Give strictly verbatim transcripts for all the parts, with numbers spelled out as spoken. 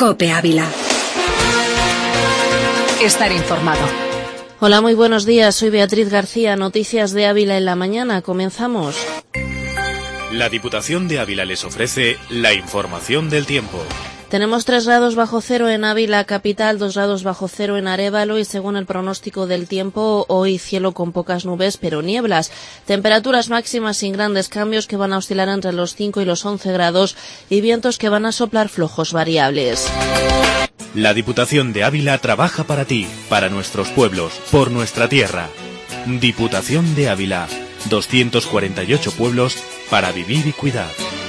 COPE Ávila. Estar informado. Hola, muy buenos días. Soy Beatriz García. Noticias de Ávila en la mañana. Comenzamos. La Diputación de Ávila les ofrece la información del tiempo. Tenemos tres grados bajo cero en Ávila capital, dos grados bajo cero en Arévalo y según el pronóstico del tiempo, hoy cielo con pocas nubes pero nieblas. Temperaturas máximas sin grandes cambios que van a oscilar entre los cinco y los once grados y vientos que van a soplar flojos variables. La Diputación de Ávila trabaja para ti, para nuestros pueblos, por nuestra tierra. Diputación de Ávila, doscientos cuarenta y ocho pueblos para vivir y cuidar.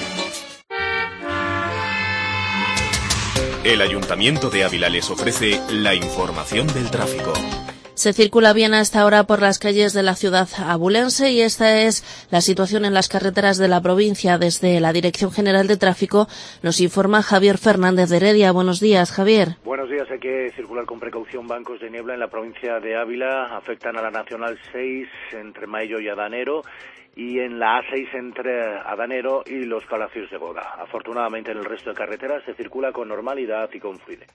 El Ayuntamiento de Ávila les ofrece la información del tráfico. Se circula bien a esta hora por las calles de la ciudad abulense y esta es la situación en las carreteras de la provincia. Desde la Dirección General de Tráfico nos informa Javier Fernández de Heredia. Buenos días, Javier. Buenos días. Hay que circular con precaución. Bancos de niebla en la provincia de Ávila afectan a la Nacional seis entre Mayo y Adanero, y en la A seis entre Adanero y los Palacios de Boda. Afortunadamente en el resto de carreteras se circula con normalidad y con fluidez.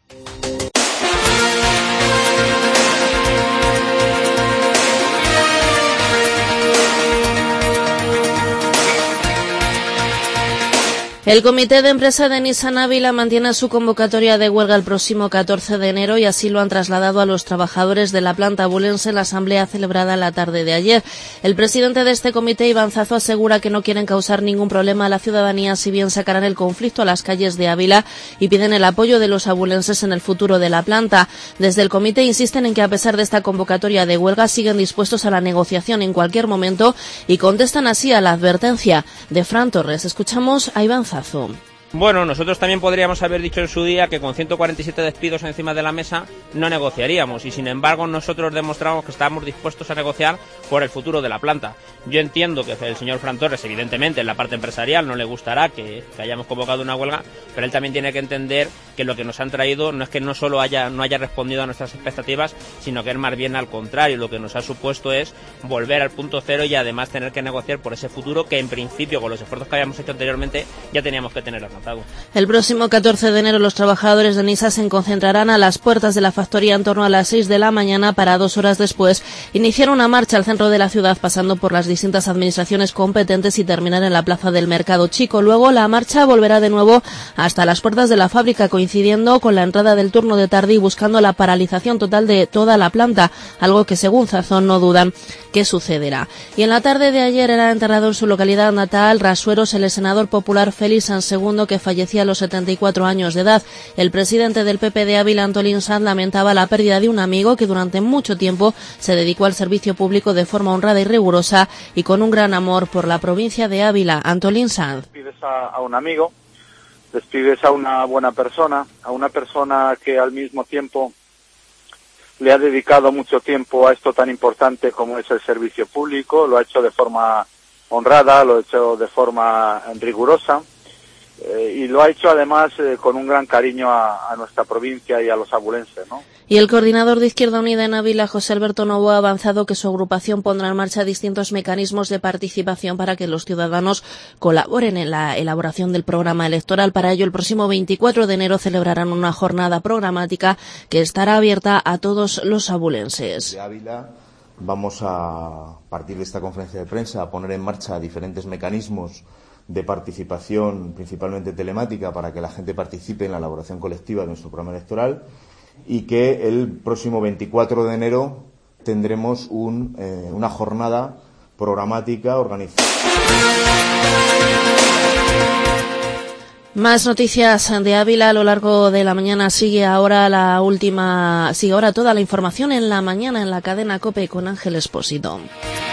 El Comité de Empresa de Nissan Ávila mantiene su convocatoria de huelga el próximo catorce de enero y así lo han trasladado a los trabajadores de la planta abulense en la asamblea celebrada la tarde de ayer. El presidente de este comité, Iván Zazo, asegura que no quieren causar ningún problema a la ciudadanía, si bien sacarán el conflicto a las calles de Ávila y piden el apoyo de los abulenses en el futuro de la planta. Desde el comité insisten en que a pesar de esta convocatoria de huelga siguen dispuestos a la negociación en cualquier momento y contestan así a la advertencia de Fran Torres. Escuchamos a Iván Zazo. Bueno, nosotros también podríamos haber dicho en su día que con ciento cuarenta y siete despidos encima de la mesa no negociaríamos y sin embargo nosotros demostramos que estábamos dispuestos a negociar por el futuro de la planta. Yo entiendo que el señor Fran Torres, evidentemente en la parte empresarial no le gustará que, que hayamos convocado una huelga, pero él también tiene que entender que lo que nos han traído no es que no solo haya, no haya respondido a nuestras expectativas, sino que es más bien al contrario, lo que nos ha supuesto es volver al punto cero y además tener que negociar por ese futuro que en principio con los esfuerzos que habíamos hecho anteriormente ya teníamos que tener alcanzado. El próximo catorce de enero los trabajadores de Nissan se concentrarán a las puertas de la factoría en torno a las seis de la mañana para dos horas después iniciar una marcha al centro de la ciudad pasando por las distintas administraciones competentes y terminar en la plaza del Mercado Chico. Luego la marcha volverá de nuevo hasta las puertas de la fábrica, coincidiendo con la entrada del turno de tarde y buscando la paralización total de toda la planta, algo que según Zazón no dudan que sucederá. Y en la tarde de ayer era enterrado en su localidad natal, Rasueros, el senador popular Félix San Segundo, que fallecía a los setenta y cuatro años de edad. El presidente del P P de Ávila, Antolín Sanz, lamentaba la pérdida de un amigo que durante mucho tiempo se dedicó al servicio público de forma honrada y rigurosa y con un gran amor por la provincia de Ávila. Antolín Sanz. Despides a, a un amigo, despides a una buena persona, a una persona que al mismo tiempo le ha dedicado mucho tiempo a esto tan importante como es el servicio público, lo ha hecho de forma honrada, lo ha hecho de forma rigurosa. Eh, y lo ha hecho además eh, con un gran cariño a, a nuestra provincia y a los abulenses, ¿no? Y el coordinador de Izquierda Unida en Ávila, José Alberto Novo, ha avanzado que su agrupación pondrá en marcha distintos mecanismos de participación para que los ciudadanos colaboren en la elaboración del programa electoral. Para ello, el próximo veinticuatro de enero celebrarán una jornada programática que estará abierta a todos los abulenses. De Ávila vamos a, a partir de esta conferencia de prensa, a poner en marcha diferentes mecanismos de participación, principalmente telemática, para que la gente participe en la elaboración colectiva de nuestro programa electoral y que el próximo veinticuatro de enero tendremos un, eh, una jornada programática organizada. Más noticias de Ávila a lo largo de la mañana. Sigue ahora la última, sigue ahora toda la información en la mañana en la cadena COPE con Ángel Espósito.